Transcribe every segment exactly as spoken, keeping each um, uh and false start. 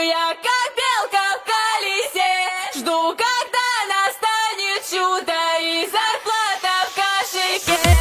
я как белка в колесе. Жду, когда настанет чудо и зарплата в кошельке.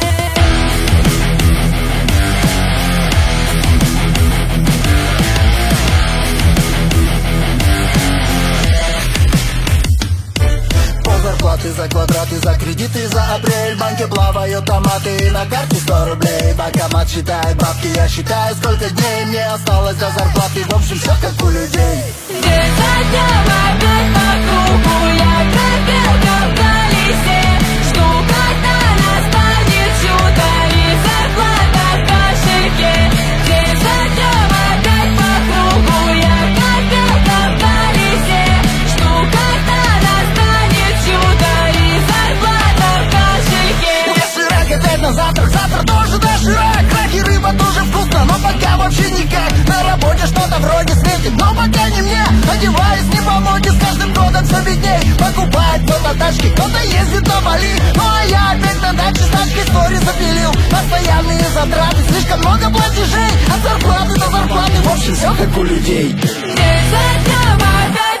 Зарплаты за квадраты, за кредиты, за апрель. В банке плавают томаты, на карте сто рублей. Банкомат считает бабки, я считаю, сколько дней мне осталось до зарплаты. В общем, все как у людей. День за днем опять по кругу, я как белка в колесе. Жду, когда настанет чудо и зарплата в кошельке. День за днем опять по кругу, я как белка в колесе. Жду, когда настанет чудо и зарплата в кошельке. Доширак опять на завтрак, завтра тоже доширак. Крак и рыба тоже вкусно, но пока вообще никак. На работе что-то вроде светит, но пока не мне. Одеваюсь не по моде, с каждым годом все бедней. Покупает кто-то тачки, кто-то ездит на Бали. Ну а я опять на даче с тачкой стори запилил. Постоянные затраты, слишком много платежей. От зарплаты до зарплаты, в общем все как у людей. День за днем опять